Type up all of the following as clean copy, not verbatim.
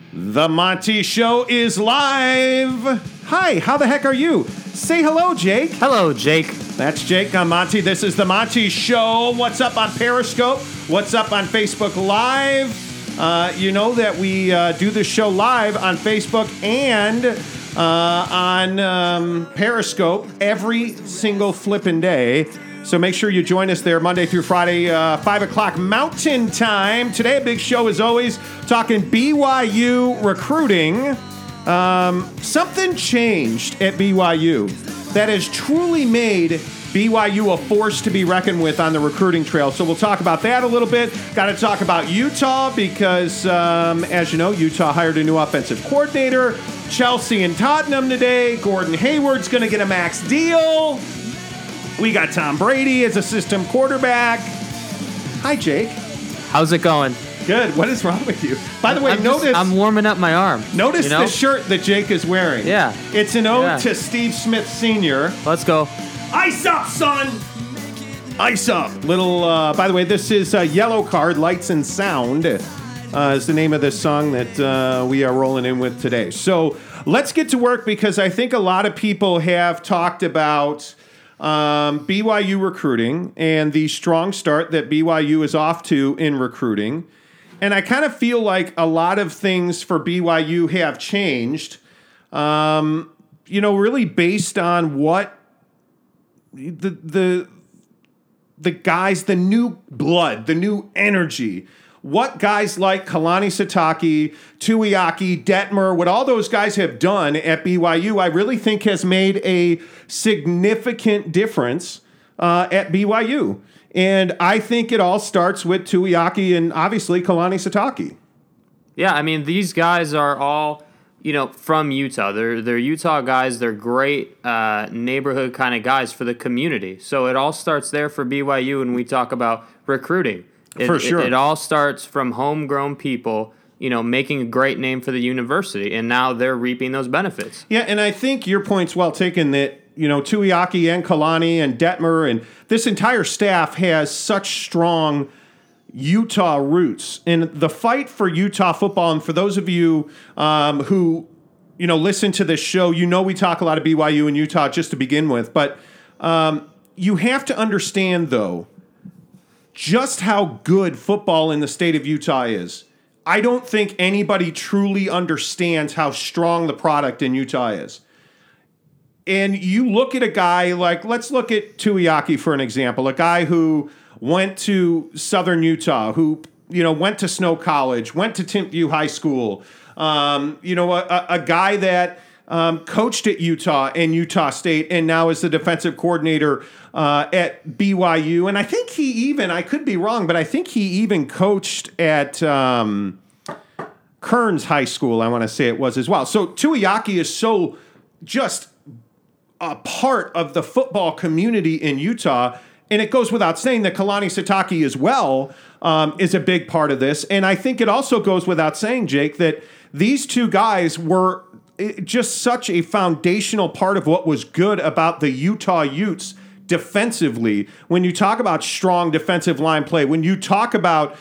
The Monty Show is live. Hi, how the heck are you? Say hello, Jake. Hello, Jake. That's Jake. I'm Monty. This is The Monty Show. What's up on Periscope? What's up on Facebook Live? You know that we do this show live on Facebook and on Periscope every single flippin' day. So make sure you join us there Monday through Friday, 5 o'clock Mountain Time. Today, a big show as always, talking BYU recruiting. Something changed at BYU that has truly made BYU a force to be reckoned with on the recruiting trail. So we'll talk about that a little bit. Got to talk about Utah because, as you know, Utah hired a new offensive coordinator. Chelsea and Tottenham today. Gordon Hayward's going to get a max deal. We got Tom Brady as a system quarterback. Hi, Jake. How's it going? Good. What is wrong with you? By the way, I'm warming up my arm. Notice the shirt that Jake is wearing. Yeah. It's an ode to Steve Smith Sr. Let's go. Ice up, son! Ice up. Little, by the way, this is Yellow Card, Lights and Sound is the name of this song that we are rolling in with today. So let's get to work because I think a lot of people have talked about BYU recruiting and the strong start that BYU is off to in recruiting. And I kind of feel like a lot of things for BYU have changed, really based on what the guys, the new blood, the new energy, what guys like Kalani Sitake, Tuiaki, Detmer, what all those guys have done at BYU, I really think has made a significant difference at BYU. And I think it all starts with Tuiaki and obviously Kalani Sitake. Yeah, I mean, these guys are all, from Utah. They're Utah guys. They're great neighborhood kind of guys for the community. So it all starts there for BYU when we talk about recruiting. For sure. It all starts from homegrown people, making a great name for the university, and now they're reaping those benefits. Yeah, and I think your point's well taken that, Tuiaki and Kalani and Detmer and this entire staff has such strong Utah roots. And the fight for Utah football, and for those of you who, listen to this show, we talk a lot of BYU and Utah just to begin with. But you have to understand, though, just how good football in the state of Utah is. I don't think anybody truly understands how strong the product in Utah is. And you look at a guy like, let's look at Tuiaki for an example, a guy who went to Southern Utah, who, went to Snow College, went to Timpview High School, a guy that coached at Utah and Utah State and now is the defensive coordinator at BYU. And I think he even, I could be wrong, but I think he even coached at Kearns High School, I want to say it was as well. So Tuiaki is so just a part of the football community in Utah. And it goes without saying that Kalani Sitake as well is a big part of this. And I think it also goes without saying, Jake, that these two guys were just such a foundational part of what was good about the Utah Utes defensively. When you talk about strong defensive line play, when you talk about,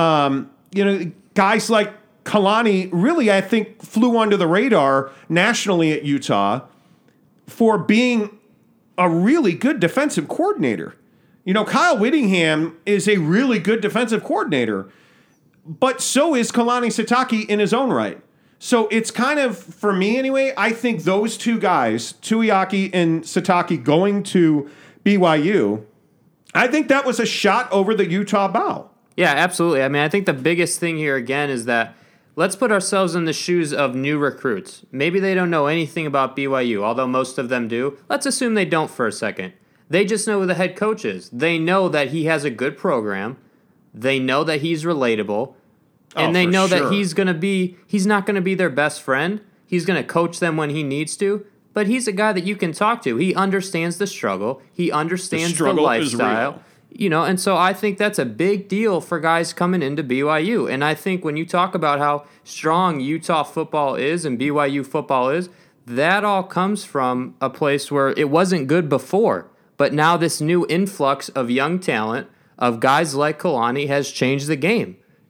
guys like Kalani really, I think, flew under the radar nationally at Utah for being a really good defensive coordinator. Kyle Whittingham is a really good defensive coordinator, but so is Kalani Sitake in his own right. So it's kind of, for me anyway, I think those two guys, Tuiaki and Sitake, going to BYU, I think that was a shot over the Utah bow. Yeah, absolutely. I mean, I think the biggest thing here, again, is that let's put ourselves in the shoes of new recruits. Maybe they don't know anything about BYU, although most of them do. Let's assume they don't for a second. They just know who the head coach is. They know that he has a good program. They know that he's relatable. And they know that he's not going to be their best friend. He's going to coach them when he needs to. But he's a guy that you can talk to. He understands the struggle. He understands the lifestyle. And so I think that's a big deal for guys coming into BYU. And I think when you talk about how strong Utah football is and BYU football is, that all comes from a place where it wasn't good before. But now this new influx of young talent, of guys like Kalani, has changed the game.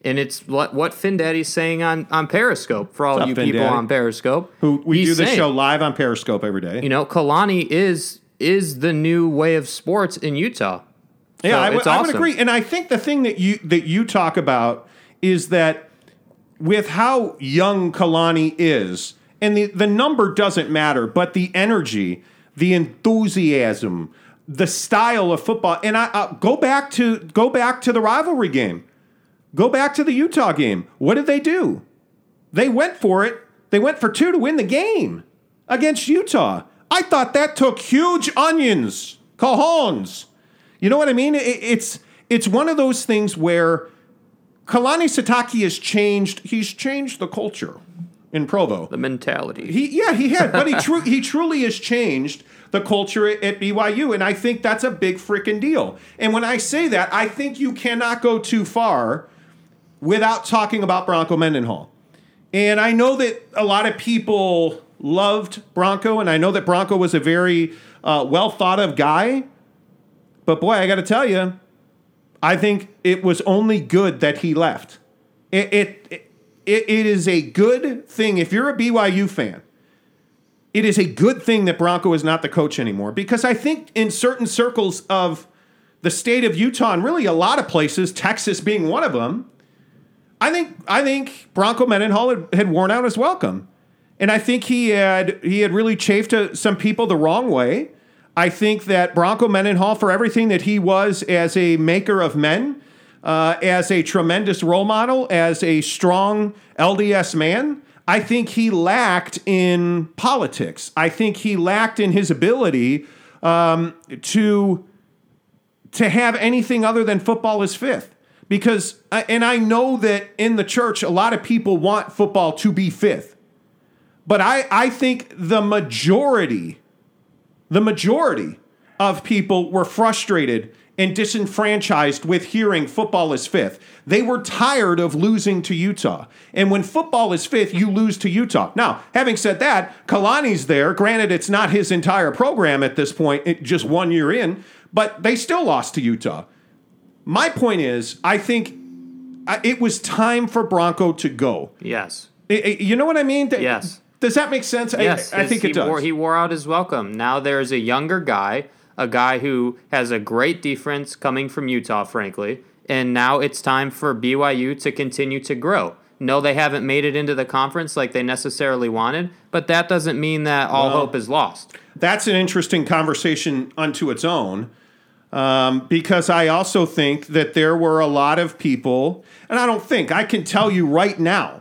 And it's what Finn Daddy's saying on Periscope for all What's you up, Finn people Daddy? on Periscope. Who we He's do the saying, show live on Periscope every day. Kalani is the new way of sports in Utah. Yeah, So I would awesome. agree. And I think the thing that you talk about is that with how young Kalani is, and the number doesn't matter, but the energy, the enthusiasm, the style of football. And I go back to the rivalry game. Go back to the Utah game. What did they do? They went for it. They went for 2 to win the game against Utah. I thought that took huge onions, cajones. You know what I mean? It's one of those things where Kalani Sitake has changed. He's changed the culture in Provo. The mentality. He had, but he truly has changed the culture at BYU, and I think that's a big freaking deal. And when I say that, I think you cannot go too far without talking about Bronco Mendenhall. And I know that a lot of people loved Bronco, and I know that Bronco was a very well thought of guy. But boy, I got to tell you, I think it was only good that he left. It is a good thing if you're a BYU fan. It is a good thing that Bronco is not the coach anymore, because I think in certain circles of the state of Utah, and really a lot of places, Texas being one of them, I think Bronco Mendenhall had worn out his welcome, and I think he had really chafed some people the wrong way. I think that Bronco Mendenhall, for everything that he was as a maker of men, as a tremendous role model, as a strong LDS man, I think he lacked in politics. I think he lacked in his ability to have anything other than football as fifth. Because, and I know that in the church, a lot of people want football to be fifth. But I think the majority of people were frustrated and disenfranchised with hearing football is fifth. They were tired of losing to Utah. And when football is fifth, you lose to Utah. Now, having said that, Kalani's there. Granted, it's not his entire program at this point, just 1 year in, but they still lost to Utah. My point is, I think it was time for Bronco to go. Yes. You know what I mean? Yes. Does that make sense? Yes. I think it does. He wore out his welcome. Now there's a younger guy, a guy who has a great defense coming from Utah, frankly, and now it's time for BYU to continue to grow. No, they haven't made it into the conference like they necessarily wanted, but that doesn't mean that all hope is lost. That's an interesting conversation unto its own. Because I also think that there were a lot of people, and I can tell you right now,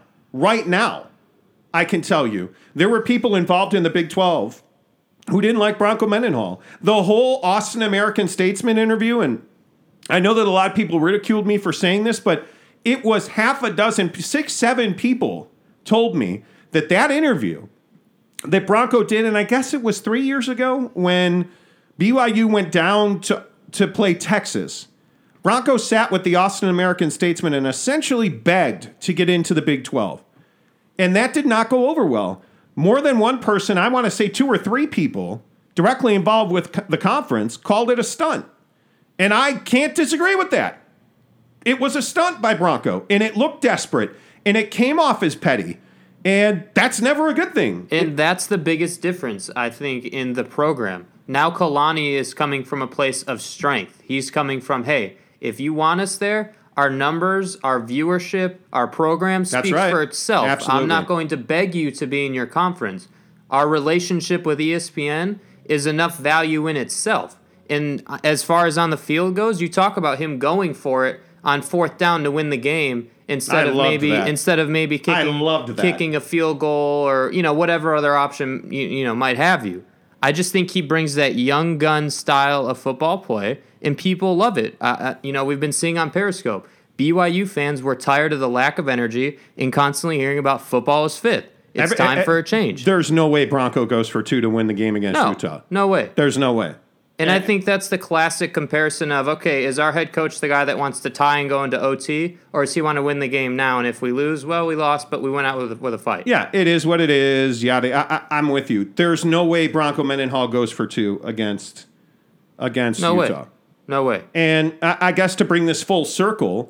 I can tell you, there were people involved in the Big 12 who didn't like Bronco Mendenhall. The whole Austin American-Statesman interview, and I know that a lot of people ridiculed me for saying this, but it was 6, 7 people told me that interview that Bronco did, and I guess it was 3 years ago when BYU went down to play Texas. Bronco sat with the Austin American-Statesman and essentially begged to get into the Big 12. And that did not go over well. More than one person, I want to say 2 or 3 people directly involved with the conference, called it a stunt. And I can't disagree with that. It was a stunt by Bronco, and it looked desperate, and it came off as petty. And that's never a good thing. And that's the biggest difference, I think, in the program. Now Kalani is coming from a place of strength. He's coming from, hey, if you want us there, our numbers, our viewership, our program speaks for itself. Absolutely. I'm not going to beg you to be in your conference. Our relationship with ESPN is enough value in itself. And as far as on the field goes, you talk about him going for it on 4th down to win the game instead of maybe kicking a field goal or whatever other option might have you. I just think he brings that young gun style of football play, and people love it. We've been seeing on Periscope, BYU fans were tired of the lack of energy and constantly hearing about football is fifth. It's time for a change. There's no way Bronco goes for 2 to win the game against Utah. No way. There's no way. And I think that's the classic comparison of, okay, is our head coach the guy that wants to tie and go into OT, or does he want to win the game now? And if we lose, well, we lost, but we went out with a fight. Yeah, it is what it is. I'm with you. There's no way Bronco Mendenhall goes for 2 against Utah. No way. And I guess to bring this full circle,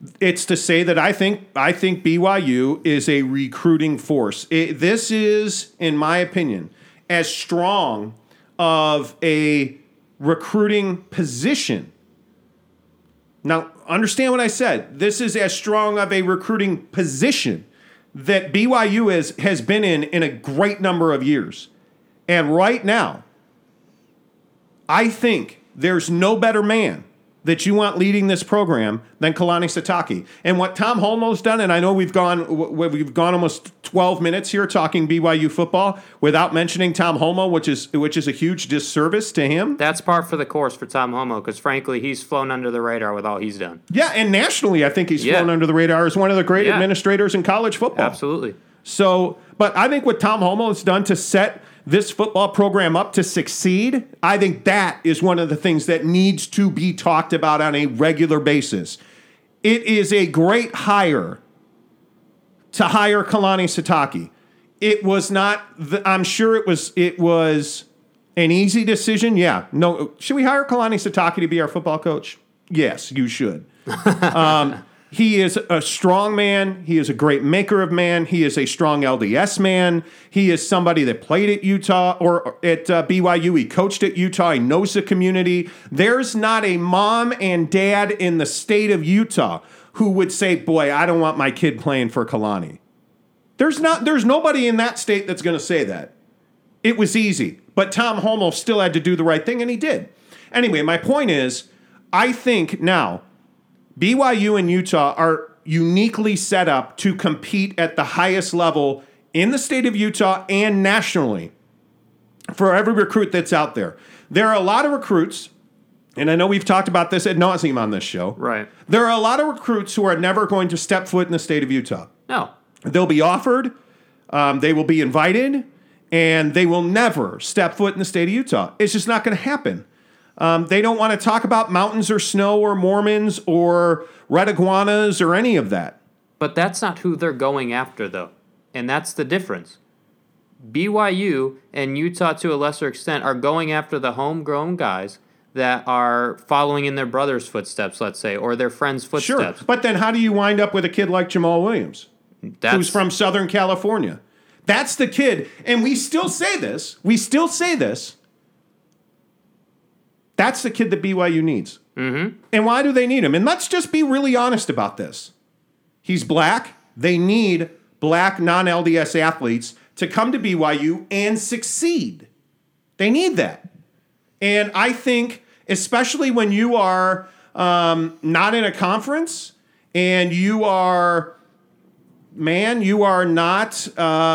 It's to say that I think BYU is a recruiting force. This is, in my opinion, as strong of a recruiting position. Now, understand what I said. This is as strong of a recruiting position that BYU has been in a great number of years. And right now, I think there's no better man that you want leading this program than Kalani Sitake. And what Tom Holmoe's done, and I know we've gone almost 12 minutes here talking BYU football without mentioning Tom Holmoe, which is a huge disservice to him. That's par for the course for Tom Holmoe because, frankly, he's flown under the radar with all he's done. Yeah, and nationally, I think he's flown under the radar as one of the great administrators in college football. Absolutely. So, but I think what Tom Holmoe has done to set this football program up to succeed, I think that is one of the things that needs to be talked about on a regular basis. It is a great hire to hire Kalani Sitake. It was not, I'm sure it was an easy decision. Yeah. No, should we hire Kalani Sitake to be our football coach? Yes, you should. He is a strong man. He is a great maker of man. He is a strong LDS man. He is somebody that played at Utah or at BYU. He coached at Utah. He knows the community. There's not a mom and dad in the state of Utah who would say, boy, I don't want my kid playing for Kalani. There's nobody in that state that's going to say that. It was easy. But Tom Holmoe still had to do the right thing, and he did. Anyway, my point is, I think now BYU and Utah are uniquely set up to compete at the highest level in the state of Utah and nationally for every recruit that's out there. There are a lot of recruits, and I know we've talked about this ad nauseum on this show. Right. There are a lot of recruits who are never going to step foot in the state of Utah. No. They'll be offered, they will be invited, and they will never step foot in the state of Utah. It's just not going to happen. They don't want to talk about mountains or snow or Mormons or red iguanas or any of that. But that's not who they're going after, though. And that's the difference. BYU and Utah, to a lesser extent, are going after the homegrown guys that are following in their brother's footsteps, let's say, or their friend's footsteps. Sure, but then how do you wind up with a kid like Jamal Williams, who's from Southern California? That's the kid. And we still say this. That's the kid that BYU needs. Mm-hmm. And why do they need him? And let's just be really honest about this. He's black. They need black non-LDS athletes to come to BYU and succeed. They need that. And I think, especially when you are not in a conference and you are not...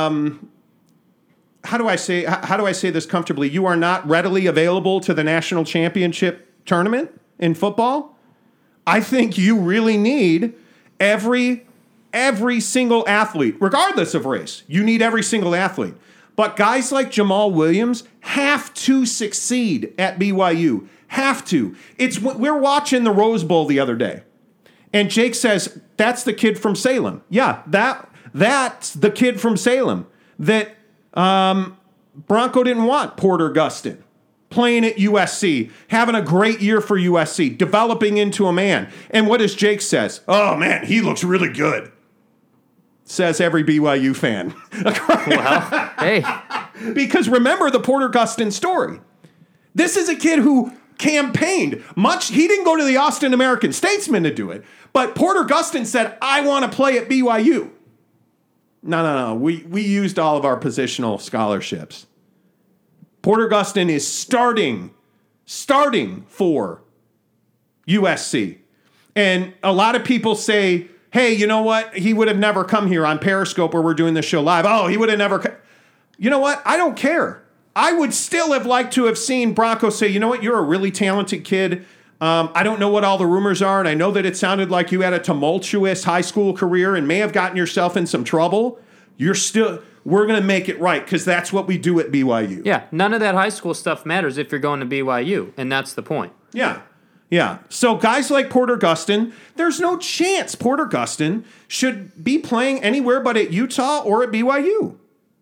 How do I say this comfortably? You are not readily available to the national championship tournament in football. I think you really need every single athlete, regardless of race. You need every single athlete. But guys like Jamal Williams have to succeed at BYU. Have to. We're watching the Rose Bowl the other day, and Jake says, that's the kid from Salem. Yeah, that's the kid from Salem that Bronco didn't want. Porter Gustin playing at USC, having a great year for USC, developing into a man. And what does Jake says? Oh, man, he looks really good, says every BYU fan. Well, hey. Because remember the Porter Gustin story. This is a kid who campaigned he didn't go to the Austin American-Statesman to do it, but Porter Gustin said, I want to play at BYU. No. We used all of our positional scholarships. Porter Gustin is starting for USC. And a lot of people say, hey, you know what? He would have never come here on Periscope where we're doing this show live. Oh, he would have never You know what? I don't care. I would still have liked to have seen Bronco say, you know what? You're a really talented kid. I don't know what all the rumors are, and I know that it sounded like you had a tumultuous high school career and may have gotten yourself in some trouble. We're going to make it right because that's what we do at BYU. Yeah, none of that high school stuff matters if you're going to BYU, and that's the point. Yeah. So guys like Porter Gustin, there's no chance Porter Gustin should be playing anywhere but at Utah or at BYU.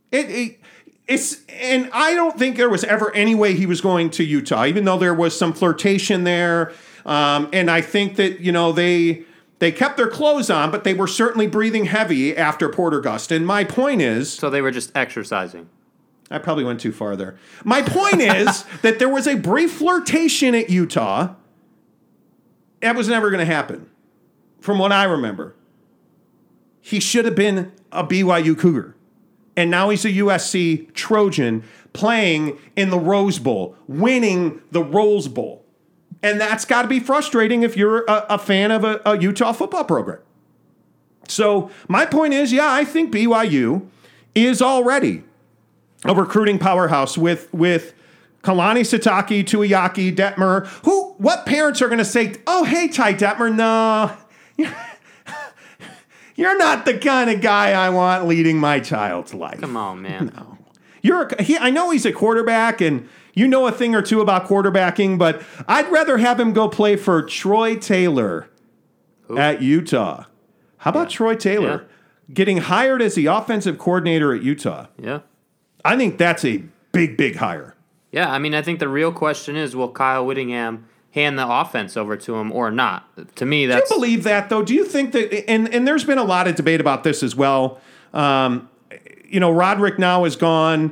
And I don't think there was ever any way he was going to Utah, even though there was some flirtation there. And I think that, They kept their clothes on, but they were certainly breathing heavy after Porter Gust. And my point is... So they were just exercising. I probably went too far there. My point is that there was a brief flirtation at Utah. That was never going to happen, from what I remember. He should have been a BYU Cougar. And now he's a USC Trojan playing in the Rose Bowl, winning the Rose Bowl. And that's got to be frustrating if you're a fan of a Utah football program. So my point is, yeah, I think BYU is already a recruiting powerhouse with Kalani Sitake, Tuiaki, Detmer. What parents are going to say, oh, hey, Ty Detmer, no, you're not the kind of guy I want leading my child's life. Come on, man. No. I know he's a quarterback, and you know a thing or two about quarterbacking, but I'd rather have him go play for Troy Taylor at Utah. How about Troy Taylor getting hired as the offensive coordinator at Utah? Yeah. I think that's a big, big hire. Yeah, I mean, I think the real question is, will Kyle Whittingham hand the offense over to him or not? To me, that's... Do you believe that, though? Do you think that... And there's been a lot of debate about this as well. Roderick now is gone.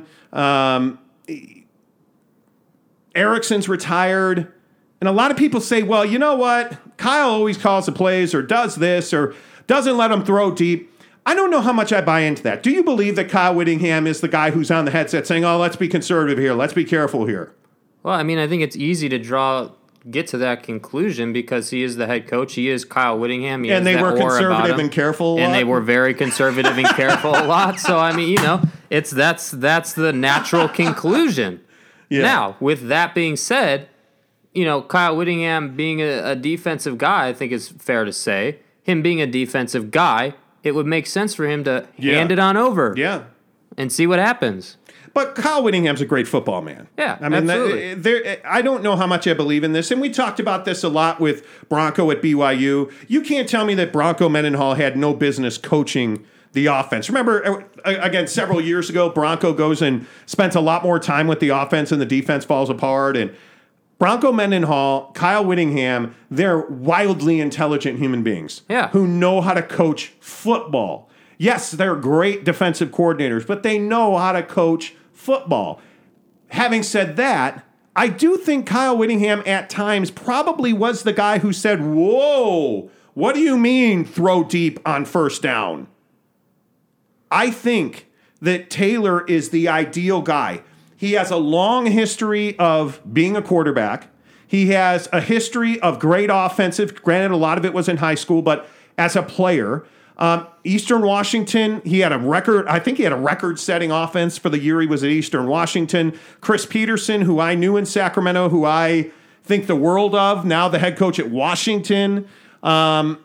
Erickson's retired. And a lot of people say, well, you know what? Kyle always calls the plays or does this or doesn't let them throw deep. I don't know how much I buy into that. Do you believe that Kyle Whittingham is the guy who's on the headset saying, oh, let's be conservative here. Let's be careful here? Well, I mean, I think it's easy to get to that conclusion because he is the head coach. He is Kyle Whittingham. And they were conservative and careful a lot. And they were very conservative and careful a lot. So, I mean, that's the natural conclusion. Yeah. Now, with that being said, Kyle Whittingham being a defensive guy, I think is fair to say. Him being a defensive guy, it would make sense for him to hand it on over. Yeah. And see what happens. But Kyle Whittingham's a great football man. Yeah, I mean, absolutely. I don't know how much I believe in this, and we talked about this a lot with Bronco at BYU. You can't tell me that Bronco Mendenhall had no business coaching the offense. Remember, again, several years ago, Bronco goes and spends a lot more time with the offense, and the defense falls apart. And Bronco Mendenhall, Kyle Whittingham, they're wildly intelligent human beings who know how to coach football. Yes, they're great defensive coordinators, but they know how to coach football. Having said that, I do think Kyle Whittingham at times probably was the guy who said, whoa, what do you mean throw deep on first down? I think that Taylor is the ideal guy. He has a long history of being a quarterback. He has a history of great offensive. Granted, a lot of it was in high school, but as a player, Eastern Washington, he had a record. I think he had a record-setting offense for the year he was at Eastern Washington. Chris Peterson, who I knew in Sacramento, who I think the world of, now the head coach at Washington. I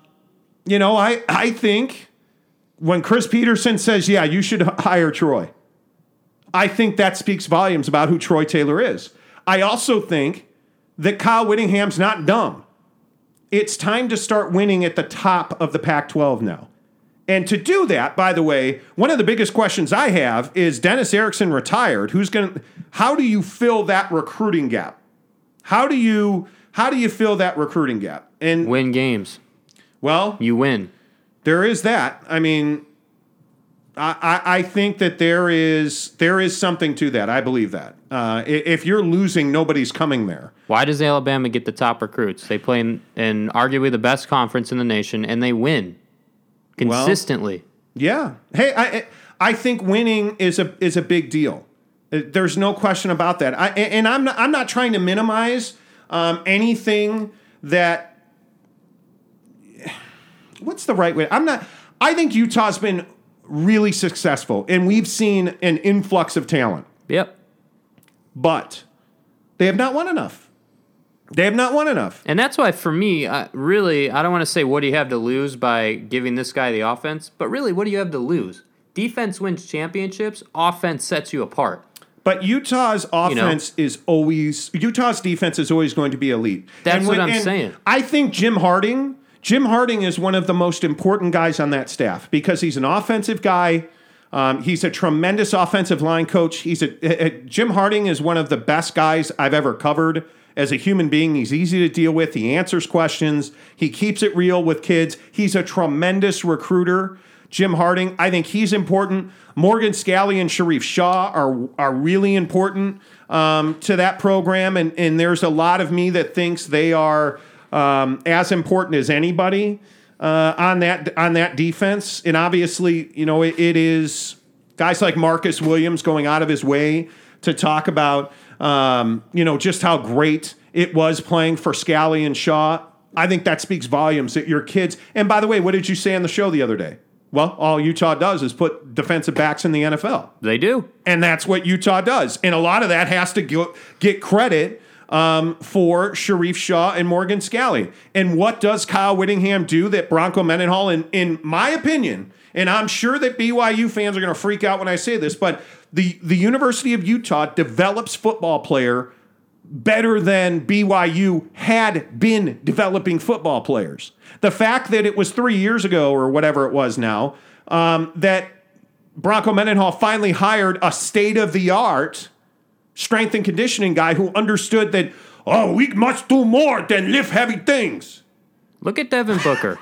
think when Chris Peterson says, yeah, you should hire Troy, I think that speaks volumes about who Troy Taylor is. I also think that Kyle Whittingham's not dumb. It's time to start winning at the top of the Pac-12 now. And to do that, by the way, one of the biggest questions I have is Dennis Erickson retired. How do you fill that recruiting gap? How do you fill that recruiting gap? And win games. Well, you win. There is that. I mean, I think that there is something to that. I believe that. If you're losing, nobody's coming there. Why does Alabama get the top recruits? They play in arguably the best conference in the nation, and they win consistently. Well, yeah. Hey, I think winning is a big deal. There's no question about that. I'm not trying to minimize anything that. What's the right way? I think Utah's been really successful, and we've seen an influx of talent. Yep. But they have not won enough. And that's why, for me, I don't want to say what do you have to lose by giving this guy the offense, but really, what do you have to lose? Defense wins championships. Offense sets you apart. But Utah's defense is always going to be elite. That's what I'm saying. I think Jim Harding is one of the most important guys on that staff because he's an offensive guy. He's a tremendous offensive line coach. Jim Harding is one of the best guys I've ever covered as a human being. He's easy to deal with. He answers questions. He keeps it real with kids. He's a tremendous recruiter. Jim Harding, I think he's important. Morgan Scalley and Sharif Shaw are really important to that program, and there's a lot of me that thinks they are as important as anybody on that defense. And obviously, it is guys like Marcus Williams going out of his way to talk about just how great it was playing for Scalley and Shaw. I think that speaks volumes that your kids. And by the way, what did you say on the show the other day? Well, all Utah does is put defensive backs in the NFL. They do. And that's what Utah does. And a lot of that has to get credit for Sharif Shaw and Morgan Scalley. And what does Kyle Whittingham do that Bronco Mendenhall, in my opinion, and I'm sure that BYU fans are going to freak out when I say this, but the University of Utah develops football player better than BYU had been developing football players. The fact that it was 3 years ago or whatever it was now, that Bronco Mendenhall finally hired a state-of-the-art strength and conditioning guy who understood that, we must do more than lift heavy things. Look at Devin Booker.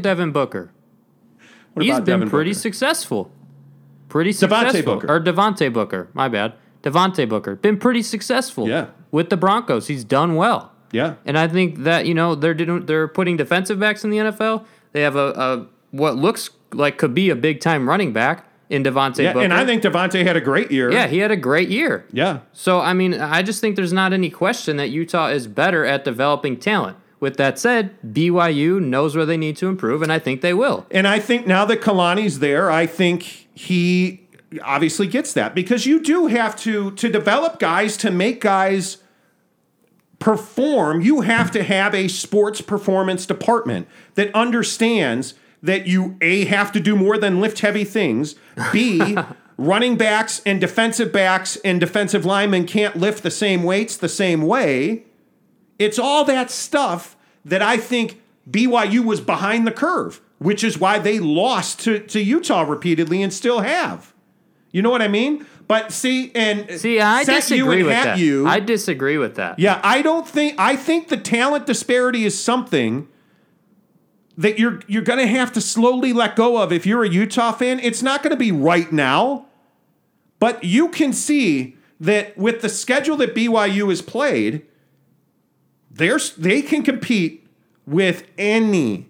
He's been pretty successful. Devontae Booker. Or Devontae Booker, my bad. Devontae Booker. Been pretty successful with the Broncos. He's done well. Yeah. And I think that, they're putting defensive backs in the NFL. They have a what looks like could be a big-time running back in Devontae Booker. And I think Devontae had a great year. Yeah, he had a great year. Yeah. So, I just think there's not any question that Utah is better at developing talent. With that said, BYU knows where they need to improve, and I think they will. And I think now that Kalani's there, I think he obviously gets that. Because you do have to develop guys, to make guys perform, you have to have a sports performance department that understands that you, A, have to do more than lift heavy things, B, running backs and defensive linemen can't lift the same weights the same way. It's all that stuff that I think BYU was behind the curve, which is why they lost to Utah repeatedly and still have. You know what I mean? But I disagree with that. I disagree with that. Yeah, I think the talent disparity is something that you're going to have to slowly let go of if you're a Utah fan. It's not going to be right now, but you can see that with the schedule that BYU has played, they can compete with any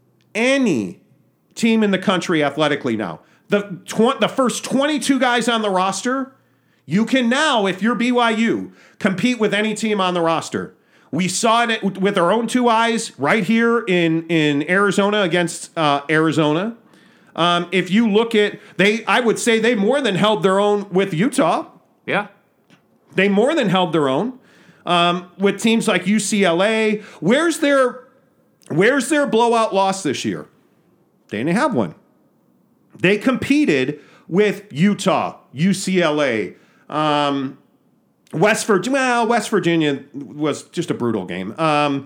team in the country athletically now. The first 22 guys on the roster, you can now, if you're BYU, compete with any team on the roster. We saw it with our own two eyes right here in Arizona against Arizona. If you look at, I would say they more than held their own with Utah. Yeah. They more than held their own with teams like UCLA. Where's their blowout loss this year? They didn't have one. They competed with Utah, UCLA, West Virginia. Well, West Virginia was just a brutal game.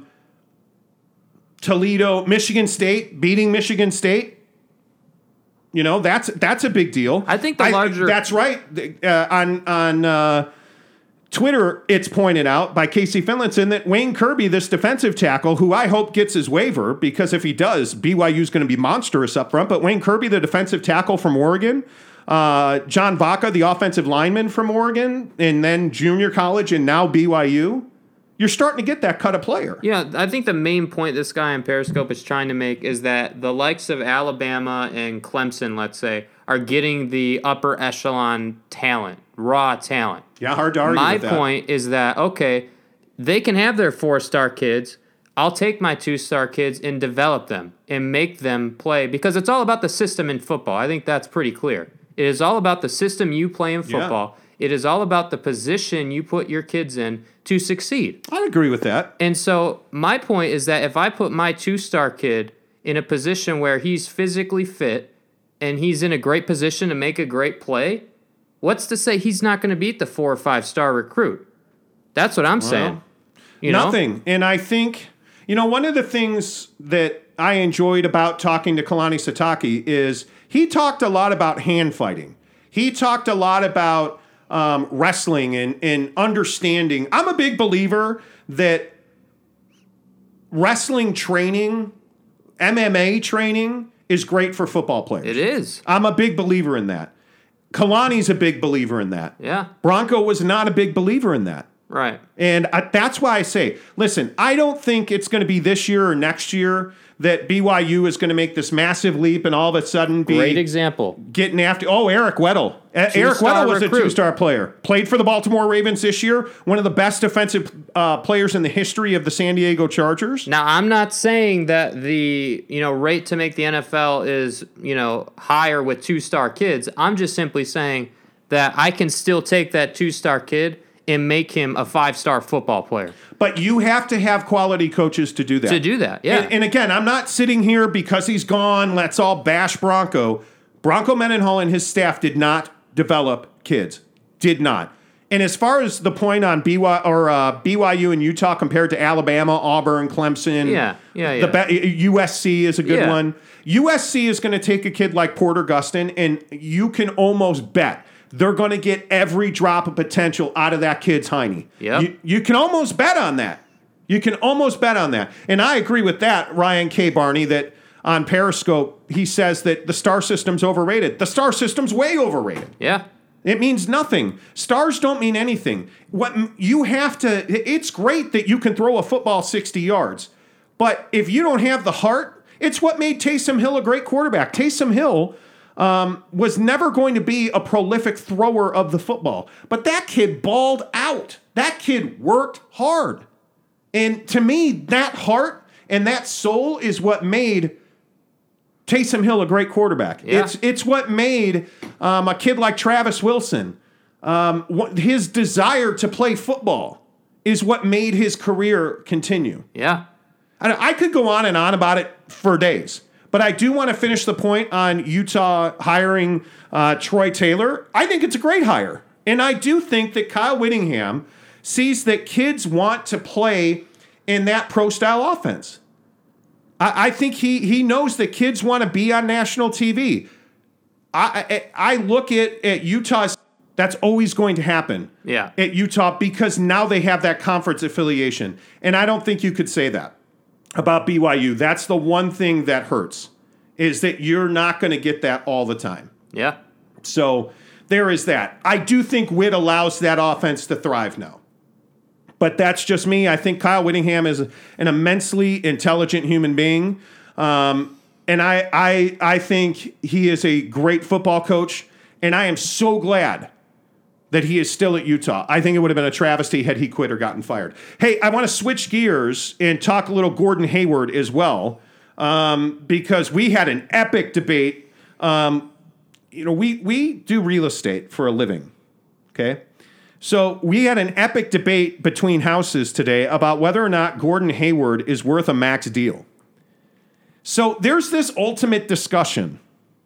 Toledo, Michigan State, beating Michigan State. That's a big deal. I think that's right. On Twitter, it's pointed out by Casey Finlinson that Wayne Kirby, this defensive tackle, who I hope gets his waiver, because if he does, BYU's going to be monstrous up front. But Wayne Kirby, the defensive tackle from Oregon, John Vaca, the offensive lineman from Oregon, and then junior college and now BYU, you're starting to get that cut of player. Yeah, I think the main point this guy in Periscope is trying to make is that the likes of Alabama and Clemson, let's say, are getting the upper echelon talent, raw talent. Yeah, hard to argue with that. My point is that, okay, they can have their 4-star kids. I'll take my 2-star kids and develop them and make them play, because it's all about the system in football. I think that's pretty clear. It is all about the system you play in football. Yeah. It is all about the position you put your kids in to succeed. I agree with that. And so my point is that if I put my 2-star kid in a position where he's physically fit and he's in a great position to make a great play, what's to say he's not going to beat the 4 or 5-star recruit? That's what I'm saying. Nothing. And I think, one of the things that I enjoyed about talking to Kalani Sitake is he talked a lot about hand fighting. He talked a lot about wrestling and understanding. I'm a big believer that wrestling training, MMA training is great for football players. It is. I'm a big believer in that. Kalani's a big believer in that. Yeah. Bronco was not a big believer in that. Right. And that's why I say, listen, I don't think it's going to be this year or next year that BYU is going to make this massive leap and all of a sudden be Great example. getting after. Oh, Eric Weddle. Eric Weddle was recruit. a 2-star player. Played for the Baltimore Ravens this year. One of the best defensive players in the history of the San Diego Chargers. Now, I'm not saying that the rate to make the NFL is higher with 2-star kids. I'm just simply saying that I can still take that 2-star kid and make him a 5-star football player. But you have to have quality coaches to do that. To do that, yeah. And again, I'm not sitting here because he's gone, let's all bash Bronco. Bronco Mendenhall and his staff did not develop kids. Did not. And as far as the point on BYU and Utah compared to Alabama, Auburn, Clemson, USC is a good one. USC is going to take a kid like Porter Gustin, and you can almost bet they're going to get every drop of potential out of that kid's hiney. Yep. You can almost bet on that. You can almost bet on that. And I agree with that, Ryan K. Barney, that on Periscope, he says that the star system's overrated. The star system's way overrated. Yeah. It means nothing. Stars don't mean anything. What you have to, it's great that you can throw a football 60 yards. But if you don't have the heart, it's what made Taysom Hill a great quarterback. Taysom Hill was never going to be a prolific thrower of the football. But that kid balled out. That kid worked hard. And to me, that heart and that soul is what made Taysom Hill a great quarterback. Yeah. It's what made a kid like Travis Wilson, his desire to play football is what made his career continue. Yeah. I could go on and on about it for days. But I do want to finish the point on Utah hiring Troy Taylor. I think it's a great hire. And I do think that Kyle Whittingham sees that kids want to play in that pro-style offense. I think he knows that kids want to be on national TV. I look at Utah. That's always going to happen at Utah because now they have that conference affiliation. And I don't think you could say that about BYU. That's the one thing that hurts, is that you're not going to get that all the time. Yeah. So there is that. I do think Witt allows that offense to thrive now. But that's just me. I think Kyle Whittingham is an immensely intelligent human being. And I think he is a great football coach. And I am so glad that he is still at Utah. I think it would have been a travesty had he quit or gotten fired. Hey, I want to switch gears and talk a little Gordon Hayward as well, because we had an epic debate. We do real estate for a living, okay? So we had an epic debate between houses today about whether or not Gordon Hayward is worth a max deal. So there's this ultimate discussion.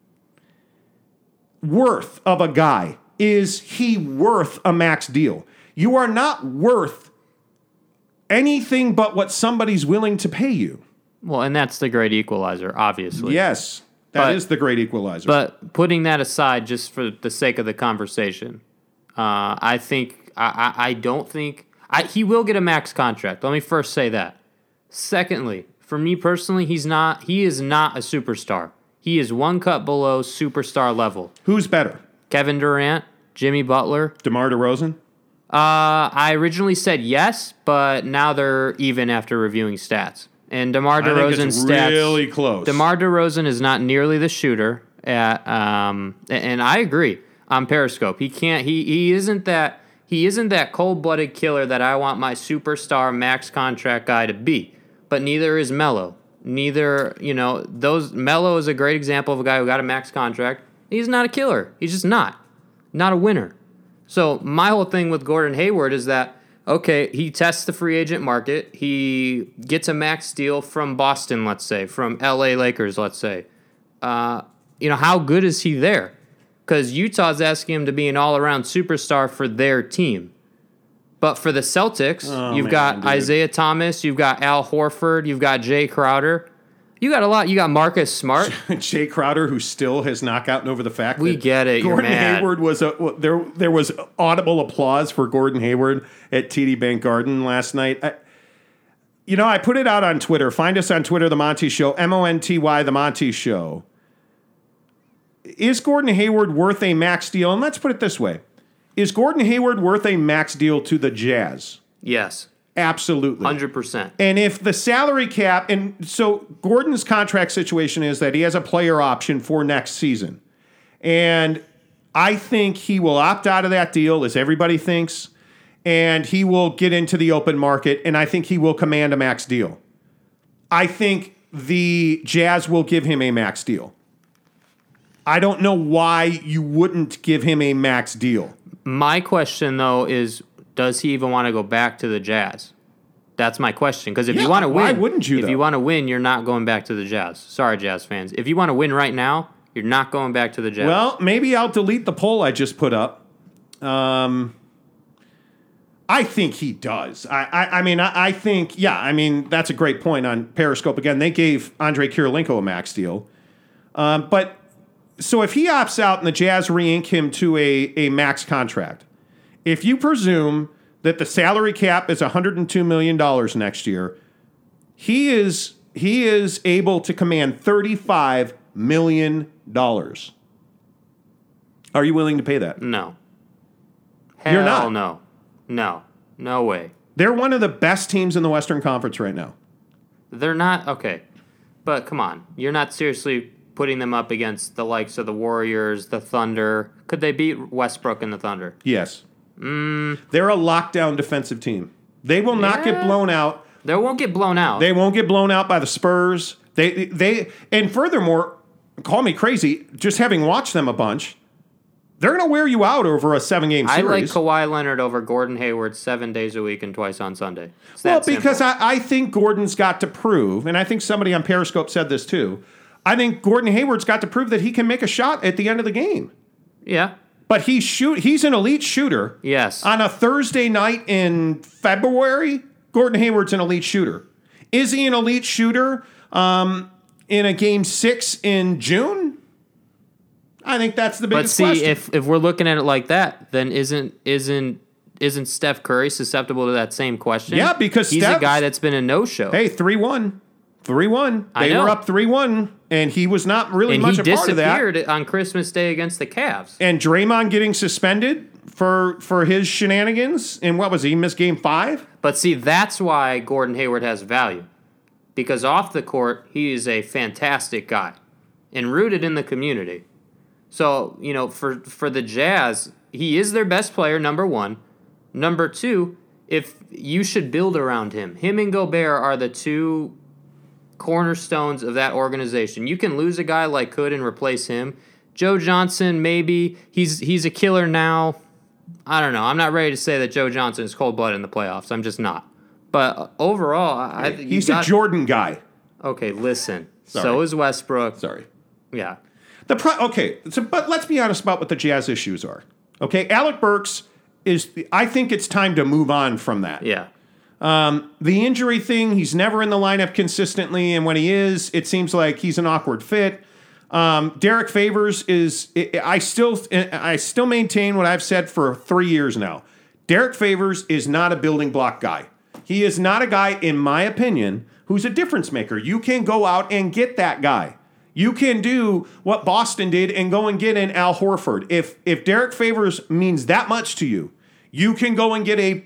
Worth of a guy. Is he worth a max deal? You are not worth anything but what somebody's willing to pay you. Well, and that's the great equalizer, obviously. Yes, that is the great equalizer. But putting that aside, just for the sake of the conversation, I don't think he will get a max contract. Let me first say that. Secondly, for me personally, he is not a superstar. He is one cut below superstar level. Who's better? Kevin Durant, Jimmy Butler, DeMar DeRozan? I originally said yes, but now they're even after reviewing stats. And DeMar DeRozan's stats really close. DeMar DeRozan is not nearly the shooter and I agree on Periscope. He isn't that cold-blooded killer that I want my superstar max contract guy to be. But neither is Melo. Melo is a great example of a guy who got a max contract. He's not a killer. He's just not a winner. So my whole thing with Gordon Hayward is that, okay, he tests the free agent market. He gets a max deal from Boston, let's say, from LA Lakers, let's say. How good is he there? Because Utah's asking him to be an all-around superstar for their team. But for the Celtics, you've got Isaiah Thomas, you've got Al Horford, you've got Jay Crowder. You got a lot. You got Marcus Smart. Jay Crowder, who still has not gotten over the fact we that get it. Gordon You're mad. Hayward was there was audible applause for Gordon Hayward at TD Bank Garden last night. I put it out on Twitter. Find us on Twitter, The Monty Show, Monty, The Monty Show. Is Gordon Hayward worth a max deal? And let's put it this way. Is Gordon Hayward worth a max deal to the Jazz? Yes. Absolutely. 100%. And if the salary cap, and so Gordon's contract situation is that he has a player option for next season. And I think he will opt out of that deal, as everybody thinks, and he will get into the open market, and I think he will command a max deal. I think the Jazz will give him a max deal. I don't know why you wouldn't give him a max deal. My question, though, is does he even want to go back to the Jazz? That's my question. Because if you want to win, why wouldn't you? If you want to win, you're not going back to the Jazz. Sorry, Jazz fans. If you want to win right now, you're not going back to the Jazz. Well, maybe I'll delete the poll I just put up. I think he does. I think that's a great point on Periscope. Again, they gave Andrei Kirilenko a max deal. But so if he opts out and the Jazz re-ink him to a max contract, if you presume that the salary cap is $102 million next year, he is able to command $35 million. Are you willing to pay that? No. You're not. No way. They're one of the best teams in the Western Conference right now. They're not, okay. But come on. You're not seriously putting them up against the likes of the Warriors, the Thunder. Could they beat Westbrook and the Thunder? Yes. They're a lockdown defensive team. They will not get blown out. They won't get blown out. They won't get blown out by the Spurs. And furthermore, call me crazy, just having watched them a bunch, they're going to wear you out over a 7-game series. I like Kawhi Leonard over Gordon Hayward 7 days a week and twice on Sunday. Because I think Gordon's got to prove, and I think somebody on Periscope said this too, I think Gordon Hayward's got to prove that he can make a shot at the end of the game. Yeah. But he's an elite shooter. Yes. On a Thursday night in February, Gordon Hayward's an elite shooter. Is he an elite shooter in a game 6 in June? I think that's the biggest question. But see, if we're looking at it like that, then isn't Steph Curry susceptible to that same question? Yeah, because he's a guy that's been a no-show. Hey, 3-1. 3-1. They were up 3-1, and he was not really much a part of that. And he disappeared on Christmas Day against the Cavs. And Draymond getting suspended for his shenanigans, and what was he missed game 5? But see, that's why Gordon Hayward has value. Because off the court, he is a fantastic guy and rooted in the community. So, for the Jazz, he is their best player, number one. Number two, if you should build around him. Him and Gobert are the two cornerstones of that organization. You can lose a guy like Hood and replace him. Joe Johnson, maybe. He's a killer now. I don't know. I'm not ready to say that Joe Johnson is cold-blooded in the playoffs. I'm just not. But overall, he's a Jordan guy. Okay, listen. Sorry. So is Westbrook. Sorry. Yeah. But let's be honest about what the Jazz issues are. Okay, Alec Burks I think it's time to move on from that. Yeah. The injury thing, he's never in the lineup consistently, and when he is, it seems like he's an awkward fit. Derek Favors I still maintain what I've said for 3 years now. Derek Favors is not a building block guy. He is not a guy, in my opinion, who's a difference maker. You can go out and get that guy. You can do what Boston did and go and get an Al Horford. If Derek Favors means that much to you, you can go and get a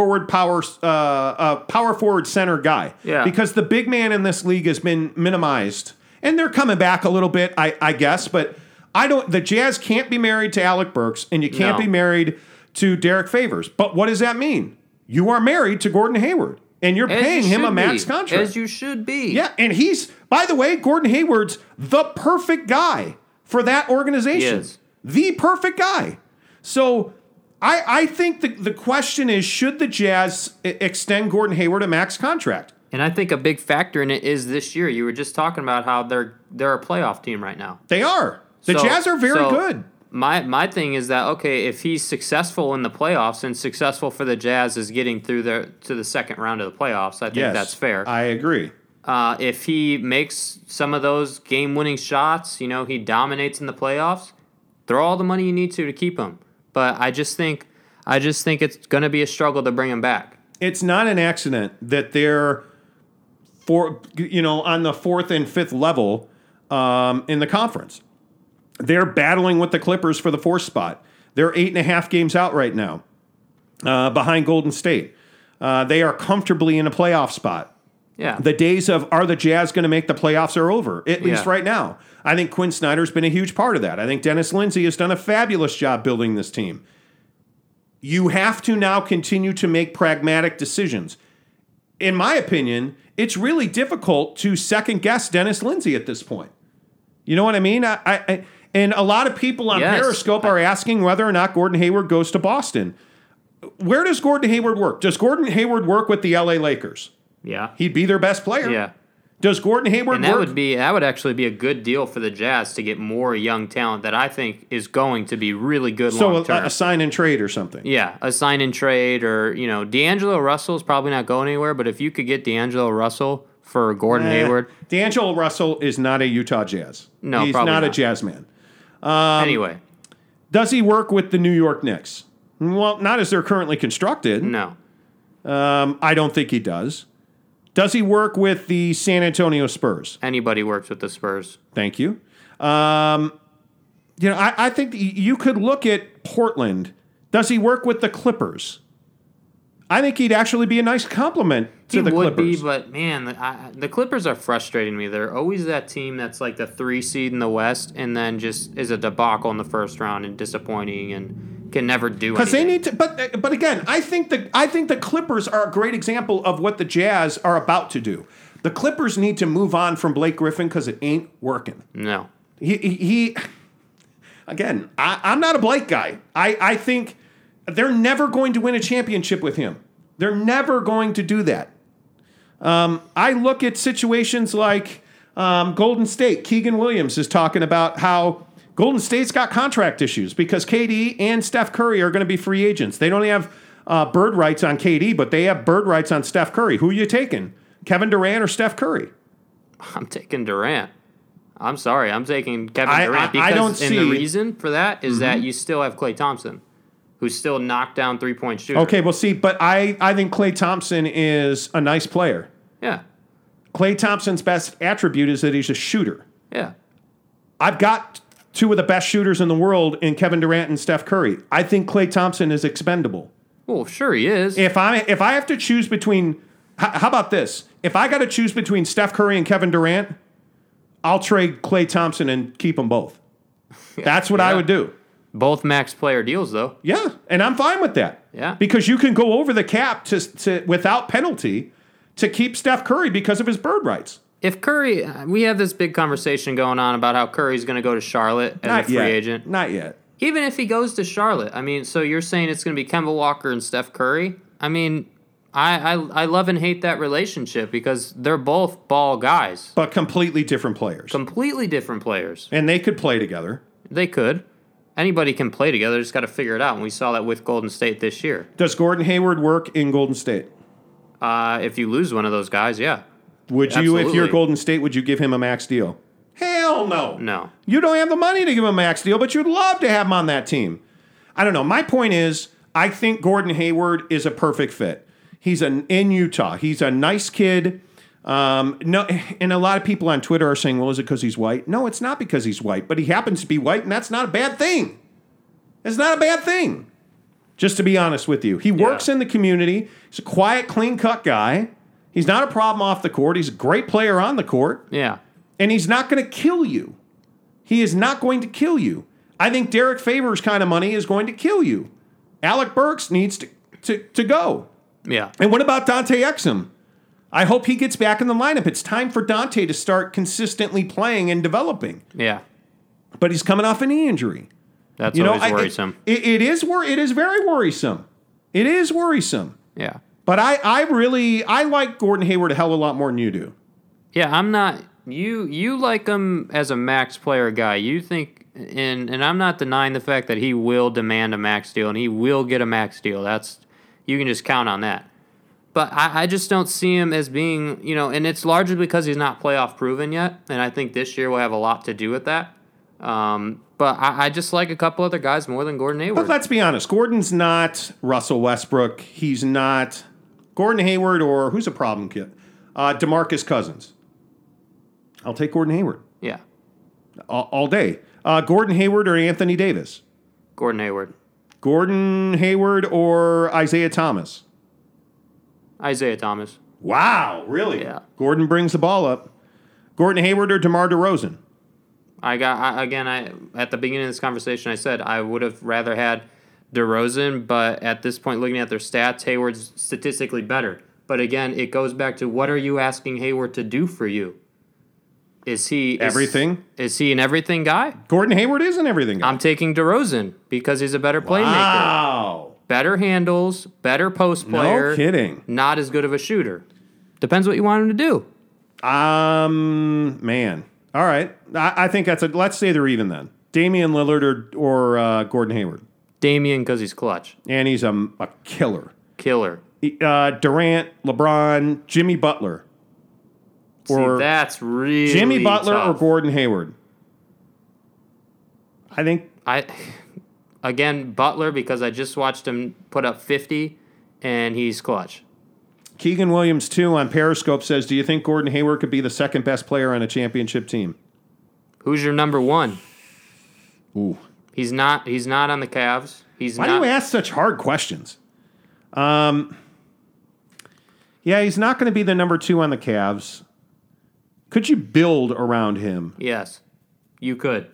power forward center guy. Yeah. Because the big man in this league has been minimized. And they're coming back a little bit, I guess. But the Jazz can't be married to Alec Burks, and you can't be married to Derek Favors. But what does that mean? You are married to Gordon Hayward, and you're paying him a max contract. As you should be. Yeah, and by the way, Gordon Hayward's the perfect guy for that organization. He is. The perfect guy. So I think the question is, should the Jazz extend Gordon Hayward a max contract? And I think a big factor in it is this year. You were just talking about how they're a playoff team right now. They are. The Jazz are very good. My thing is that, okay, if he's successful in the playoffs and successful for the Jazz is getting through to the second round of the playoffs, I think that's fair. I agree. If he makes some of those game-winning shots, he dominates in the playoffs, throw all the money you need to keep him. But I just think it's going to be a struggle to bring him back. It's not an accident that they're on the fourth and fifth level in the conference. They're battling with the Clippers for the fourth spot. They're 8.5 games out right now behind Golden State. They are comfortably in a playoff spot. Yeah. The days of are the Jazz going to make the playoffs are over, at least Yeah. right now. I think Quinn Snyder's been a huge part of that. I think Dennis Lindsey has done a fabulous job building this team. You have to now continue to make pragmatic decisions. In my opinion, it's really difficult to second-guess Dennis Lindsey at this point. You know what I mean? And a lot of people on Yes. Periscope are asking whether or not Gordon Hayward goes to Boston. Where does Gordon Hayward work? Does Gordon Hayward work with the LA Lakers? Yeah. He'd be their best player. Yeah. Does Gordon Hayward And that work? would actually be a good deal for the Jazz to get more young talent that I think is going to be really good long So term. a sign and trade or something. Yeah, a sign and trade, or D'Angelo Russell's probably not going anywhere. But if you could get D'Angelo Russell for Gordon Hayward, D'Angelo Russell is not a Utah Jazz. No, he's probably not a not. Jazz man. anyway, Does he work with the New York Knicks? Well, not as they're currently constructed. no, I don't think he does. Does he work with the San Antonio Spurs? anybody works with the Spurs. Thank you. I think you could look at Portland. Does he work with the Clippers? I think he'd actually be a nice compliment to the would Clippers. be, but man, the Clippers are frustrating me. They're always that team that's like the 3 seed in the West, and then just is a debacle in the first round and disappointing and can never do Because anything. they need to, but again, I think the Clippers are a great example of what the Jazz are about to do. The Clippers need to move on from Blake Griffin because it ain't working. No, He again, I'm not a Blake guy. I think they're never going to win a championship with him. They're never going to do that. I look at situations like Golden State. Keegan Williams is talking about how Golden State's got contract issues because KD and Steph Curry are going to be free agents. They don't have bird rights on KD, but they have bird rights on Steph Curry. Who are you taking? Kevin Durant or Steph Curry? I'm taking Durant. I'm sorry, I'm taking Kevin I Durant because don't and the see- reason for that is that you still have Klay Thompson, who's still knocked down 3-point shooter. Okay, well, see, but I think Klay Thompson is a nice player. Yeah. Klay Thompson's best attribute is that he's a shooter. Yeah. I've got two of the best shooters in the world in Kevin Durant and Steph Curry. I think Klay Thompson is expendable. Well, sure he is. If I have to choose between, how about this? If I got to choose between Steph Curry and Kevin Durant, I'll trade Klay Thompson and keep them both. That's what I Yeah. would do. Both max player deals, though. Yeah, and I'm fine with that. Yeah. Because you can go over the cap to without penalty to keep Steph Curry because of his bird rights. If Curry, we have this big conversation going on about how Curry's going to go to Charlotte as a free agent. Not yet. Even if he goes to Charlotte, I mean, so you're saying it's going to be Kemba Walker and Steph Curry? I mean, I love and hate that relationship because they're both ball guys. But completely different players. Completely different players. And they could play together. They could. Anybody can play together, just got to figure it out. And we saw that with Golden State this year. Does Gordon Hayward work in Golden State? If you lose one of those guys, yeah. Would you, if you're Absolutely. Golden State, would you give him a max deal? Hell no. No. You don't have the money to give him a max deal, but you'd love to have him on that team. I don't know. My point is, I think Gordon Hayward is a perfect fit. He's in Utah. He's a nice kid. No, and a lot of people on Twitter are saying, well, is it because he's white? No, it's not because he's white, but he happens to be white, and that's not a bad thing. It's not a bad thing. Just to be honest with you. He works in the community. He's a quiet, clean-cut guy. He's not a problem off the court. He's a great player on the court. Yeah. And he's not going to kill you. He is not going to kill you. I think Derek Favors' kind of money is going to kill you. Alec Burks needs to go. Yeah. And what about Dante Exum? I hope he gets back in the lineup. It's time for Dante to start consistently playing and developing. Yeah. But he's coming off a knee injury. That's always worrisome. It is very worrisome. It is worrisome. Yeah. But I like Gordon Hayward a hell of a lot more than you do. Yeah, I'm not. You like him as a max player guy. You think, and I'm not denying the fact that he will demand a max deal and he will get a max deal. You can just count on that. But I just don't see him as being, and it's largely because he's not playoff proven yet. And I think this year will have a lot to do with that. But I just like a couple other guys more than Gordon Hayward. But let's be honest. Gordon's not Russell Westbrook. He's not Gordon Hayward or who's a problem kid? DeMarcus Cousins. I'll take Gordon Hayward Yeah. all day. Gordon Hayward or Anthony Davis? Gordon Hayward. Gordon Hayward or Isaiah Thomas? Isaiah Thomas. Wow, really? Yeah. Gordon brings the ball up. Gordon Hayward or DeMar DeRozan? At the beginning of this conversation, I said I would have rather had DeRozan, but at this point, looking at their stats, Hayward's statistically better. But again, it goes back to what are you asking Hayward to do for you? Is he Everything? Is he an everything guy? Gordon Hayward is an everything guy. I'm taking DeRozan because he's a better playmaker. Wow. Better handles, better post player. No kidding. Not as good of a shooter. Depends what you want him to do. Man. All right. I think let's say they're even then. Damian Lillard or Gordon Hayward. Damian because he's clutch. And he's a killer. Killer. Durant, LeBron, Jimmy Butler. See, that's really Jimmy Butler tough. or Gordon Hayward. I think Again, Butler because I just watched him put up 50 and he's clutch. Keegan Williams 2 on Periscope says, do you think Gordon Hayward could be the second best player on a championship team? Who's your number one? Ooh. He's not on the Cavs. Why do you ask such hard questions? Yeah, he's not going to be the number 2 on the Cavs. Could you build around him? Yes. You could.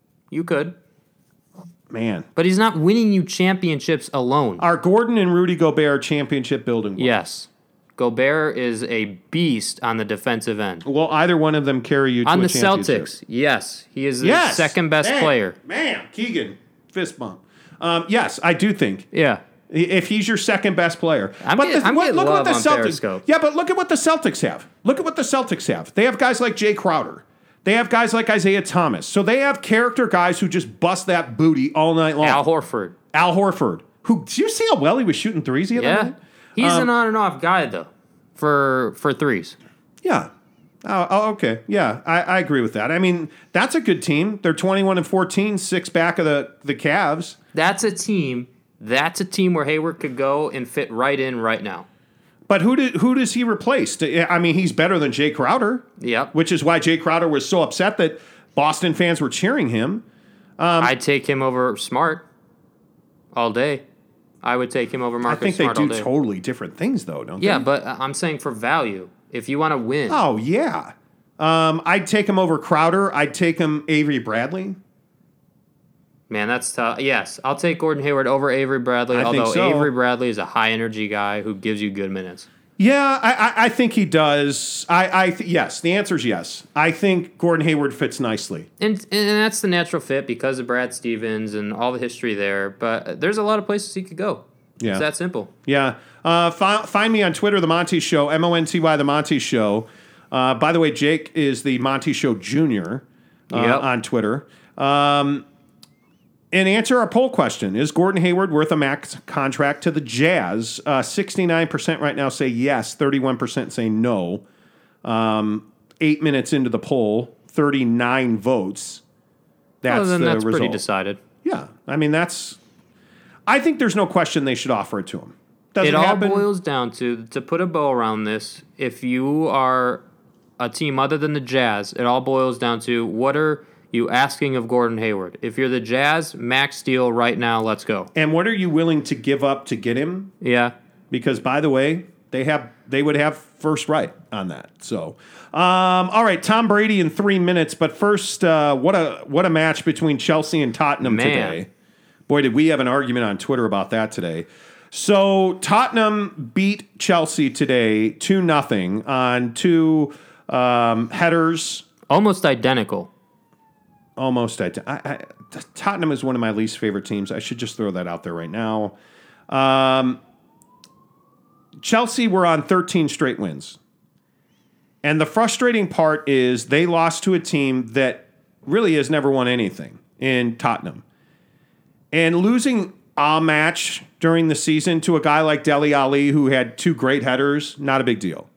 Man. But he's not winning you championships alone. Are Gordon and Rudy Gobert championship building blocks? Yes. Gobert is a beast on the defensive end. Will either one of them carry you to on a the championship? Celtics, yes. He is the second best player. Man, Keegan, fist bump. Yes, I do think. Yeah. If he's your second best player. I'm getting love on Periscope. Yeah, but look at what the Celtics have. They have guys like Jay Crowder. They have guys like Isaiah Thomas. So they have character guys who just bust that booty all night long. Al Horford. Who, did you see how well he was shooting threes the other night? He's an on and off guy, though, for threes. Yeah. Oh, okay. Yeah, I agree with that. I mean, that's a good team. They're 21-14, 6 back of the Cavs. That's a team where Hayward could go and fit right in right now. But who does he replace? I mean, he's better than Jay Crowder. Yep. Which is why Jay Crowder was so upset that Boston fans were cheering him. I'd take him over Smart all day. I would take him over Marcus Smart all day. I think they do totally different things, though, don't they? Yeah, but I'm saying for value. If you want to win. Oh, yeah. I'd take him over Crowder. I'd take him Avery Bradley. Man, that's tough. Yes, I'll take Gordon Hayward over Avery Bradley, although Avery Bradley is a high-energy guy who gives you good minutes. Yeah, I think he does. Yes, the answer is yes. I think Gordon Hayward fits nicely. And that's the natural fit because of Brad Stevens and all the history there. But there's a lot of places he could go. Yeah. It's that simple. Yeah. Find me on Twitter, The Monty Show, Monty, The Monty Show. By the way, Jake is The Monty Show Jr. On Twitter. And answer our poll question. Is Gordon Hayward worth a max contract to the Jazz? 69% right now say yes. 31% say no. 8 minutes into the poll, 39 votes. That's the result. Pretty decided. Yeah. I mean, I think there's no question they should offer it to him. Does it happen? All boils down to put a bow around this, if you are a team other than the Jazz, it all boils down to what are you asking of Gordon Hayward? If you're the Jazz, max deal right now, let's go. And what are you willing to give up to get him? Yeah. Because, by the way, they would have first right on that. So, all right, Tom Brady in 3 minutes. But first, what a match between Chelsea and Tottenham today. Boy, did we have an argument on Twitter about that today. So Tottenham beat Chelsea today 2-0 on 2 headers. Almost identical. Tottenham is one of my least favorite teams. I should just throw that out there right now. Chelsea were on 13 straight wins. And the frustrating part is they lost to a team that really has never won anything in Tottenham. And losing a match during the season to a guy like Dele Alli who had 2 great headers, not a big deal.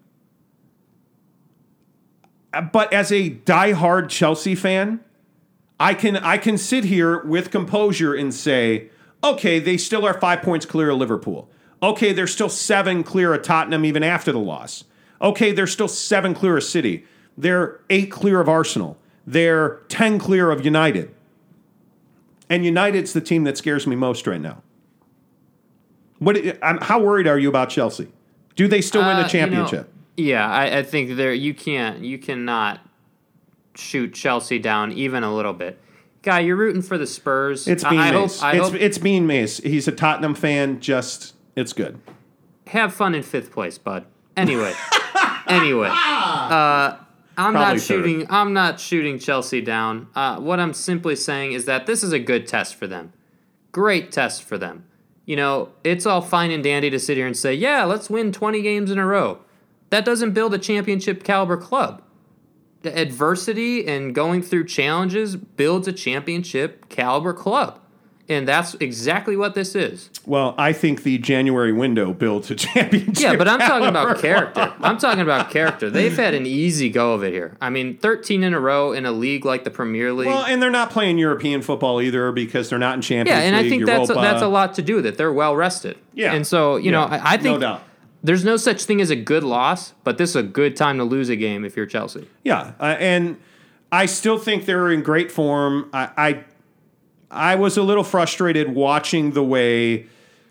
But as a diehard Chelsea fan, I can sit here with composure and say, okay, they still are 5 points clear of Liverpool. Okay, they're still 7 clear of Tottenham even after the loss. Okay, they're still 7 clear of City. They're 8 clear of Arsenal. They're 10 clear of United. And United's the team that scares me most right now. How worried are you about Chelsea? Do they still win the championship? I think you cannot shoot Chelsea down even a little bit. Guy, you're rooting for the Spurs. It's Bean Mace. It's Bean Mace. He's a Tottenham fan. It's good. Have fun in 5th place, bud. Anyway, I'm not shooting Chelsea down. What I'm simply saying is that this is a good test for them. Great test for them. It's all fine and dandy to sit here and say, yeah, let's win 20 games in a row. That doesn't build a championship caliber club. The adversity and going through challenges builds a championship caliber club. And that's exactly what this is. Well, I think the January window builds a championship. Yeah, but I'm talking about character. I'm talking about character. They've had an easy go of it here. 13 in a row in a league like the Premier League. Well, and they're not playing European football either because they're not in Champions League. Yeah, and I think that's a lot to do with it. They're well rested. Yeah. And so, I think no doubt. There's no such thing as a good loss, but this is a good time to lose a game if you're Chelsea. Yeah, and I still think they're in great form. I was a little frustrated watching the way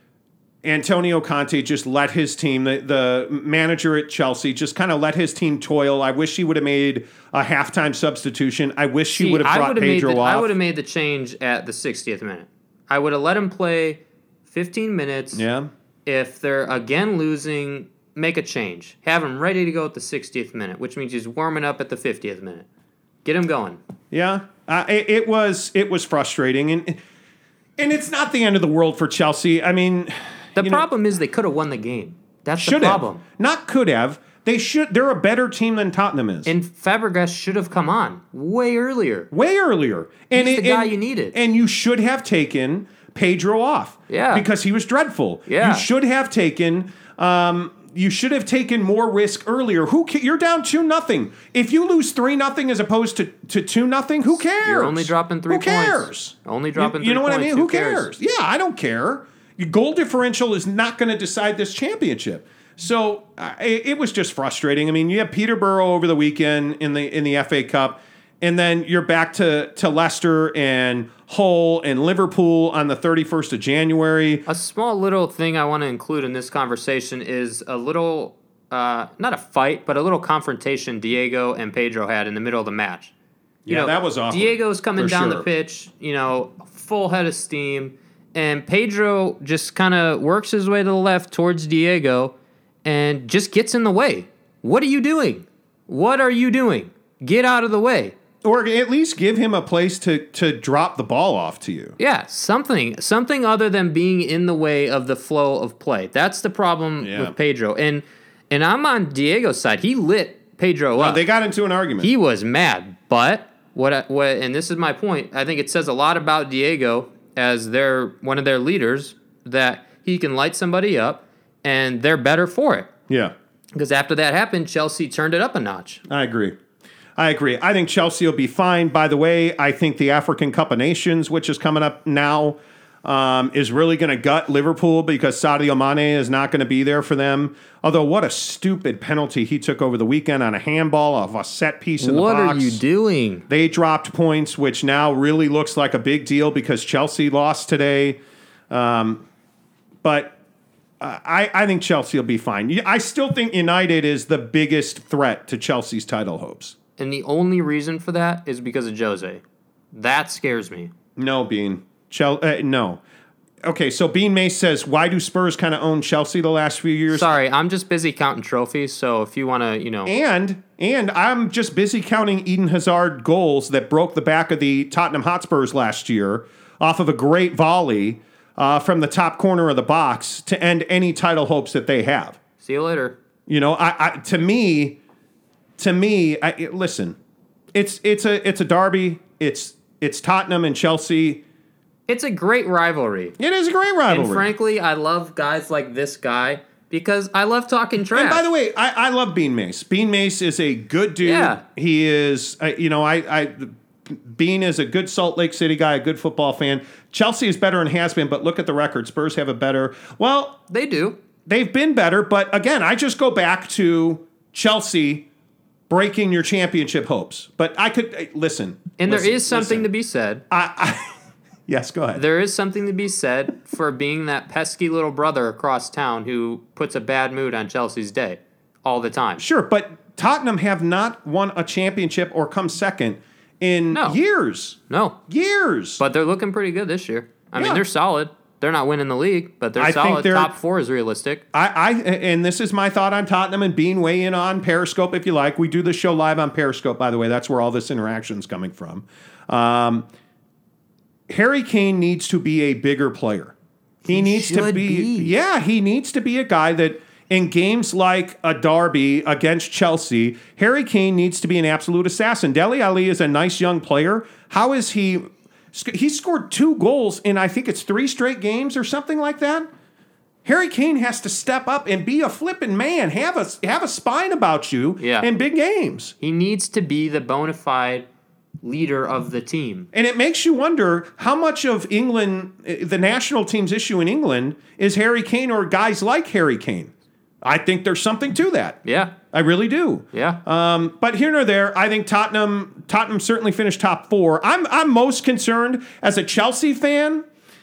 Antonio Conte just let his team, the manager at Chelsea, just kind of let his team toil. I wish he would have made a halftime substitution. I wish he would have brought Pedro off. I would have made the change at the 60th minute. I would have let him play 15 minutes. Yeah. If they're again losing, make a change. Have him ready to go at the 60th minute, which means he's warming up at the 50th minute. Get him going. Yeah. It was frustrating, and it's not the end of the world for Chelsea. I mean, the problem is they could have won the game. That's the problem. Not could have. They should. They're a better team than Tottenham is. And Fabregas should have come on way earlier. And he's the guy you needed. And you should have taken Pedro off. Yeah. Because he was dreadful. Yeah. You should have taken. You should have taken more risk earlier. You're down 2-0. If you lose 3-0 as opposed to 2-0, who cares? You're only dropping 3 points. Who cares? Only dropping 3 points. You know what I mean? Who cares? Yeah, I don't care. Your goal differential is not going to decide this championship. So it was just frustrating. I mean, you have Peterborough over the weekend in the FA Cup, and then you're back to Leicester and Hull and Liverpool on the 31st of January. A small little thing I want to include in this conversation is a little, not a fight, but a little confrontation Diego and Pedro had in the middle of the match. That was awkward. Diego's coming down the pitch, full head of steam, and Pedro just kind of works his way to the left towards Diego and just gets in the way. What are you doing? What are you doing? Get out of the way. Or at least give him a place to drop the ball off to you. Yeah, something other than being in the way of the flow of play. That's the problem with Pedro. And I'm on Diego's side. He lit Pedro up. They got into an argument. He was mad. But what and this is my point, I think it says a lot about Diego as one of their leaders that he can light somebody up and they're better for it. Yeah. Because after that happened, Chelsea turned it up a notch. I agree. I think Chelsea will be fine. By the way, I think the African Cup of Nations, which is coming up now, is really going to gut Liverpool because Sadio Mane is not going to be there for them. Although, what a stupid penalty he took over the weekend on a handball off a set piece in the box. What are you doing? They dropped points, which now really looks like a big deal because Chelsea lost today. But I think Chelsea will be fine. I still think United is the biggest threat to Chelsea's title hopes. And the only reason for that is because of Jose. That scares me. No, Bean. No. Okay, so Bean Mace says, why do Spurs kind of own Chelsea the last few years? Sorry, I'm just busy counting trophies, so if you want to, And I'm just busy counting Eden Hazard goals that broke the back of the Tottenham Hotspurs last year off of a great volley from the top corner of the box to end any title hopes that they have. See you later. To me, listen, it's a derby. It's Tottenham and Chelsea. It's a great rivalry. It is a great rivalry. And frankly, I love guys like this guy because I love talking trash. And by the way, I love Bean Mace. Bean Mace is a good dude. Yeah. He is, Bean is a good Salt Lake City guy, a good football fan. Chelsea is better and has been, but look at the record. Spurs have a better. Well, they do. They've been better, but again, I just go back to Chelsea breaking your championship hopes. But I could listen. And there is something to be said. Yes, go ahead. There is something to be said for being that pesky little brother across town who puts a bad mood on Chelsea's day all the time. Sure, but Tottenham have not won a championship or come second in years. No. Years. But they're looking pretty good this year. I mean, they're solid. They're not winning the league, but they're solid. Top 4 is realistic. And this is my thought on Tottenham, and Bean, weigh in on Periscope if you like. We do the show live on Periscope, by the way. That's where all this interaction is coming from. Harry Kane needs to be a bigger player. He needs to be. Yeah, he needs to be a guy that in games like a derby against Chelsea, Harry Kane needs to be an absolute assassin. Dele Alli is a nice young player. How is he? He scored 2 goals in, I think it's 3 straight games or something like that. Harry Kane has to step up and be a flipping man. Have a spine about you in big games. He needs to be the bona fide leader of the team. And it makes you wonder how much of England, the national team's issue in England, is Harry Kane or guys like Harry Kane. I think there's something to that. Yeah. I really do. Yeah. But here nor there, I think Tottenham certainly finished top 4. I'm most concerned as a Chelsea fan.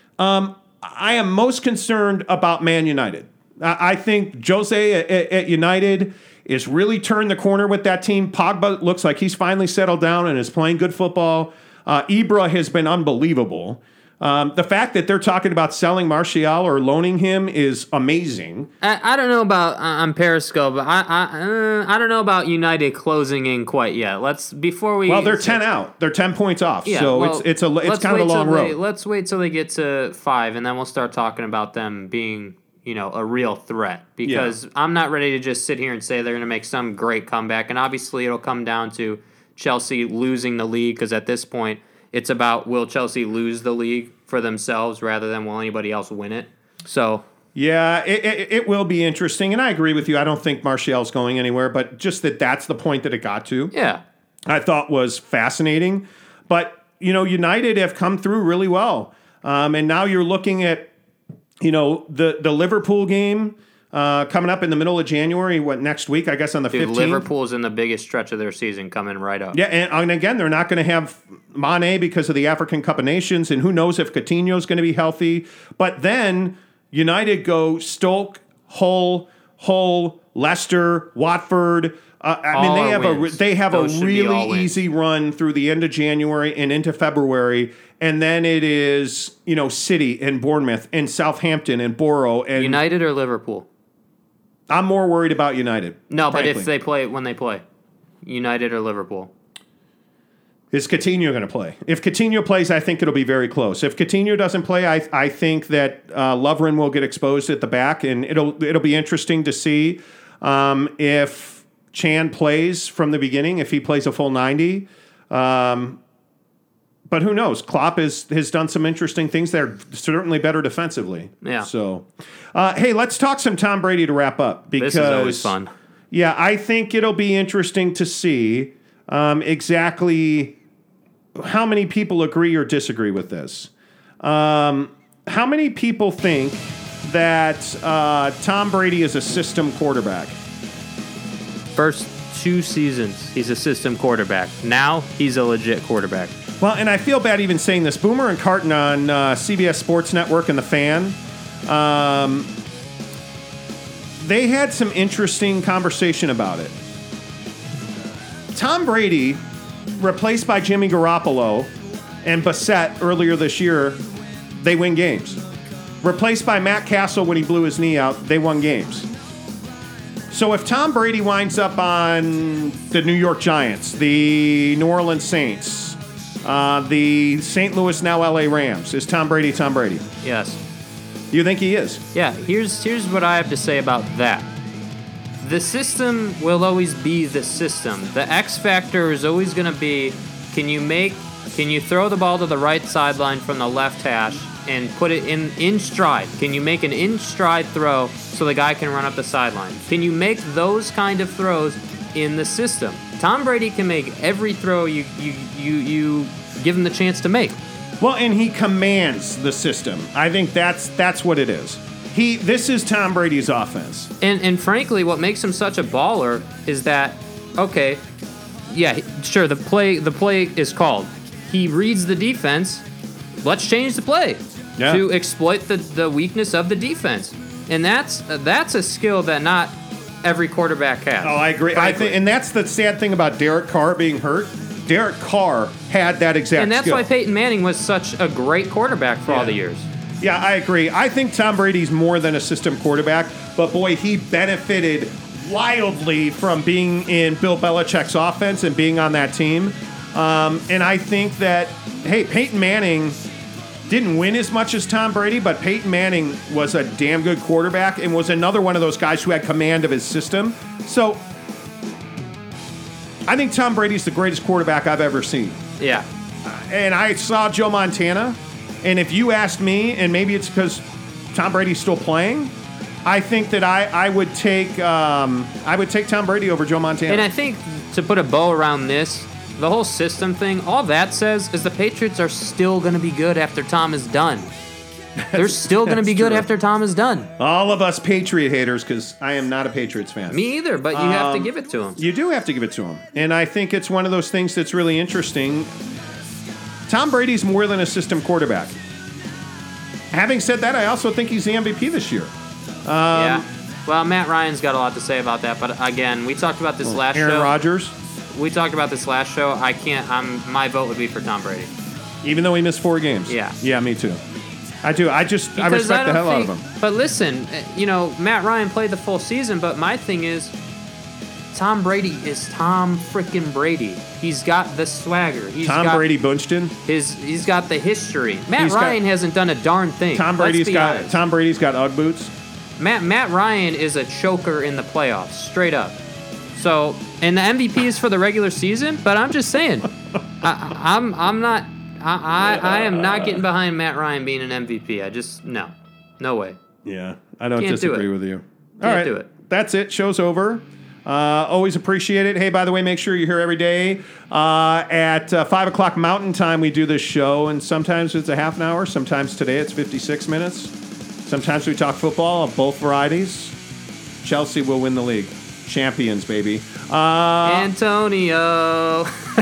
I am most concerned about Man United. I think Jose at United is really turned the corner with that team. Pogba looks like he's finally settled down and is playing good football. Ibra has been unbelievable. The fact that they're talking about selling Martial or loaning him is amazing. I don't know about on Periscope, but I don't know about United closing in quite yet. Well, they're 10 out. They're 10 points off. Yeah, so it's kind of a long road. Let's wait till they get to 5, and then we'll start talking about them being, a real threat. Because I'm not ready to just sit here and say they're going to make some great comeback. And obviously, it'll come down to Chelsea losing the league, because at this point, it's about will Chelsea lose the league for themselves rather than will anybody else win it. So yeah, it will be interesting, and I agree with you. I don't think Martial's going anywhere, but just that's the point that it got to. Yeah, I thought was fascinating. But United have come through really well, and now you're looking at the Liverpool game. Coming up in the middle of January, next week, I guess on the 15th. Liverpool's in the biggest stretch of their season coming right up. Yeah, and again, they're not going to have Mane because of the African Cup of Nations, and who knows if Coutinho's going to be healthy. But then United go Stoke, Hull, Leicester, Watford. They have a really easy run through the end of January and into February. And then it is, City and Bournemouth and Southampton and Borough. And United or Liverpool? I'm more worried about United. No, frankly. But if they play, when they play, United or Liverpool? Is Coutinho going to play? If Coutinho plays, I think it'll be very close. If Coutinho doesn't play, I think that Lovren will get exposed at the back, and it'll be interesting to see if Chan plays from the beginning, if he plays a full 90. But who knows? Klopp has done some interesting things. They're certainly better defensively. Yeah. So, hey, let's talk some Tom Brady to wrap up. Because, this is always fun. Yeah, I think it'll be interesting to see exactly how many people agree or disagree with this. How many people think that Tom Brady is a system quarterback? First 2 seasons, he's a system quarterback. Now, he's a legit quarterback. Well, and I feel bad even saying this. Boomer and Carton on CBS Sports Network and The Fan, they had some interesting conversation about it. Tom Brady, replaced by Jimmy Garoppolo and Bassett earlier this year, they win games. Replaced by Matt Castle when he blew his knee out, they won games. So if Tom Brady winds up on the New York Giants, the New Orleans Saints, the St. Louis, now LA Rams, is Tom Brady Tom Brady? Yes. You think he is? Yeah, here's what I have to say about that. The system will always be the system. The X factor is always going to be, can you throw the ball to the right sideline from the left hash and put it in stride? Can you make an in stride throw so the guy can run up the sideline? Can you make those kind of throws in the system? Tom Brady can make every throw you give him the chance to make. Well, and he commands the system. I think that's what it is. This is Tom Brady's offense. And frankly, what makes him such a baller is that, okay, yeah, sure, the play is called. He reads the defense. Let's change the play to exploit the weakness of the defense. And that's a skill that not every quarterback has. Oh, I agree. Frankly. I think, and that's the sad thing about Derek Carr being hurt. Derek Carr had that exact And that's skill. why Peyton Manning was such a great quarterback for all the years. Yeah, I agree. I think Tom Brady's more than a system quarterback, but boy, he benefited wildly from being in Bill Belichick's offense and being on that team. And I think that, hey, Peyton Manning didn't win as much as Tom Brady, but Peyton Manning was a damn good quarterback and was another one of those guys who had command of his system. So I think Tom Brady's the greatest quarterback I've ever seen. Yeah. And I saw Joe Montana, and if you asked me, and maybe it's because Tom Brady's still playing, I think that I would take Tom Brady over Joe Montana. And I think to put a bow around this, the whole system thing, all that says is the Patriots are still going to be good after Tom is done. They're still going to be good after Tom is done. All of us Patriot haters, because I am not a Patriots fan. Me either, but you have to give it to him. You do have to give it to him. And I think it's one of those things that's really interesting. Tom Brady's more than a system quarterback. Having said that, I also think he's the MVP this year. Yeah. Well, Matt Ryan's got a lot to say about that, but again, we talked about this last show. Aaron Rodgers. We talked about this last show. I can't. My vote would be for Tom Brady. Even though he missed 4 games. Yeah. Yeah, me too. I do. I respect the hell out of him. But listen, Matt Ryan played the full season, but my thing is, Tom Brady is Tom freaking Brady. He's got the swagger. Tom Brady Bunchton. He's got the history. Matt Ryan hasn't done a darn thing. Tom Brady's got Ugg boots. Matt Ryan is a choker in the playoffs, straight up. So, and the MVP is for the regular season, but I'm just saying, I am not getting behind Matt Ryan being an MVP. No way. Yeah, I don't Can't disagree do it. with you. Can't All right, do it. That's it. Show's over. Always appreciate it. Hey, by the way, make sure you're here every day at 5 o'clock Mountain Time. We do this show, and sometimes it's a half an hour. Sometimes today it's 56 minutes. Sometimes we talk football of both varieties. Chelsea will win the league. Champions, baby. Antonio.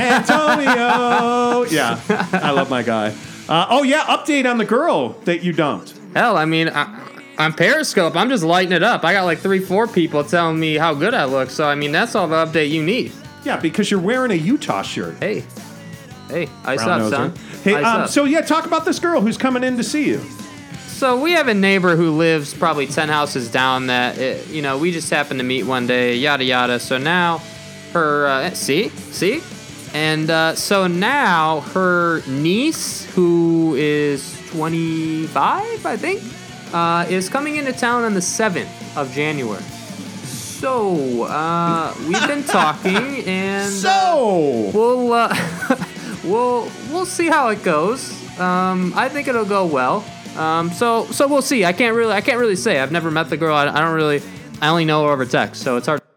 Yeah, I love my guy. Update on the girl that you dumped. Hell, I mean, on Periscope, I'm just lighting it up. I got like 3-4 people telling me how good I look. So, I mean, that's all the update you need. Yeah, because you're wearing a Utah shirt. Hey, ice up, son. Hey, Ice up. Talk about this girl who's coming in to see you. So we have a neighbor who lives probably 10 houses down that, we just happened to meet one day, yada, yada. So now her, see? And so now her niece, who is 25, I think, is coming into town on the 7th of January. So we've been talking, and we'll see how it goes. I think it'll go well. So we'll see. I can't really say. I've never met the girl. I only know her over text, so it's hard.